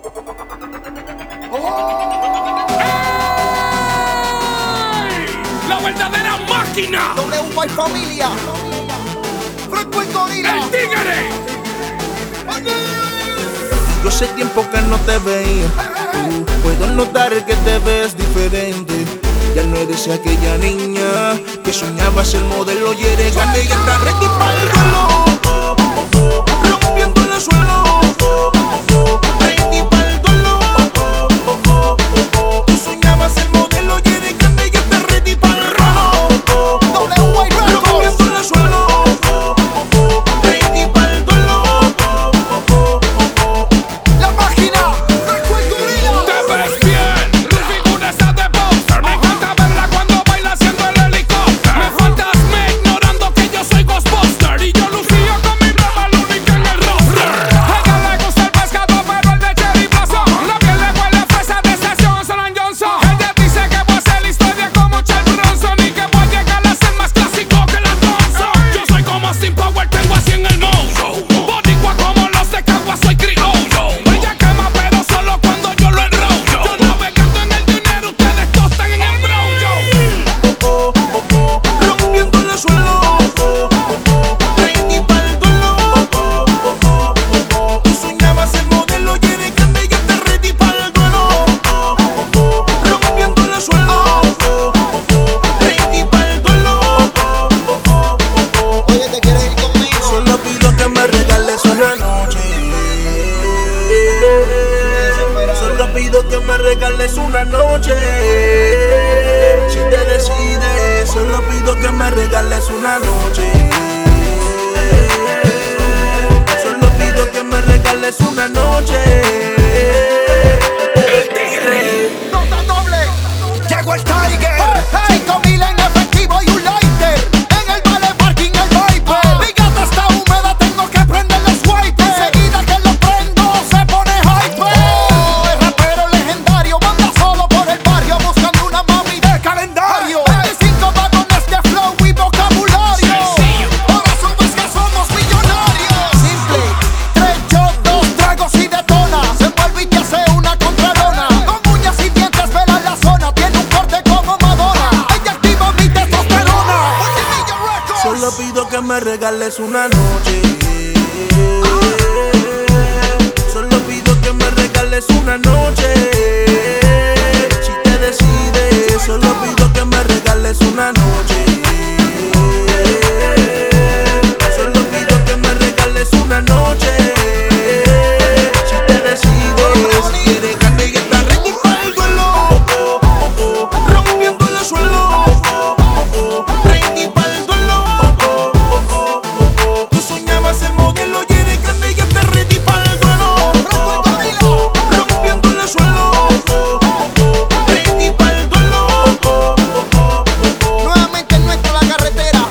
¡La verdadera máquina! W.Y. familia. Franco el gorila. ¡El tigre! Yo hace tiempo que no te veía. Puedo notar que te ves diferente. Ya no eres aquella niña que soñaba ser modelo y eres grande y está ready para el duelo. Rompiendo el suelo. Ready para el duelo. Tú soñabas ser modelo y eres grande y está ready para el duelo. W.Y. Records. Rompiendo el suelo. Ready para el duelo. La máquina. Franco el gorila. ¡Te ves bien! Tu figura está de boxer. Me encanta verla cuando baila haciendo el helicóptero. Me faltas me ignorando que yo soy Ghostbuster. Y yo lucía con mi broma la única en el roster. A ella le gusta el pescado pero el de Cherry Blossom. La piel le huele a fresa de estación Solon Johnson. Ella dice que voy a hacer la historia como Charles Bronson y que voy a llegar a ser más clásico que la Thompson. Yo soy como Austin Power, tengo así en el mojo. Boricua como los de Cagua, soy criollo. Ella quema pero solo cuando yo lo enrollo. Yo navegando en el dinero, ustedes tostan en embrollo. Rompiendo el suelo. Ready para el duelo. Tú soñabas ser modelo y eres grande y ya estás ready para el duelo. Rompiendo el suelo. Ready para el duelo. Oye, ¿te quieres ir conmigo? Solo pido que me regales una noche. Solo pido que me regales una noche. Si te decides, solo pido que me regales una noche. Solo pido que me regales una noche. El tigre. Nota doble. Llegó el Tiger. 5,000 en efectivo y un lighter. En el vale parking el Viper. Mi gata está húmeda, tengo que prender los wipers. Enseguida que lo prendo se pone hyper. El rapero legendario manda solo por el barrio buscando una mami de calendario. 25 vagones de flow y vocabulario. Por eso es que somos millonarios. Simple. 3 shots, 2 tragos y detona. Se envuelve y te hace una contralona. Con uñas y dientes vela la zona. Tiene un corte como Madonna. Ella activa mi testosterona. Multimillion Records. Solo pido que me regales una noche. Solo pido que me regales una noche. Si te decides, solo pido que me regales una noche. Solo pido que me regales una noche. Si te decides, quieres grande y está ready para el duelo. Rompiendo el suelo. Ready para el duelo. Tú soñabas ser modelo y eres grande y ya estás ready para el duelo. Rompiendo el suelo. Ready para el duelo. Nuevamente en nuestra la carretera.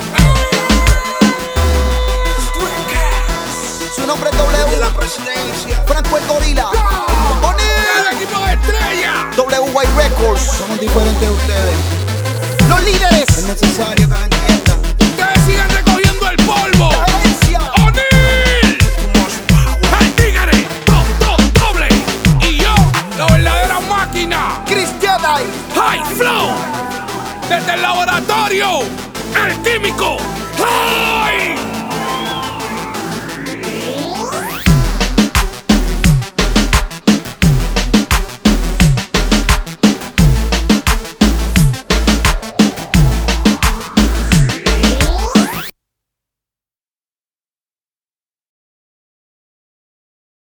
Su nombre es De la W. presidencia. Franco el gorila. ¡El O'Neal. equipo de estrella! W.Y. Records. Somos diferentes de ustedes. Los líderes. Es necesario que lo entiendan. ¡Ustedes sigan recogiendo el polvo! Herencia. ¡O'Neal! ¡El tigre! Doble. Y yo, la verdadera máquina. Cristiana. High Flow. Desde el laboratorio. El químico. ¡Ay!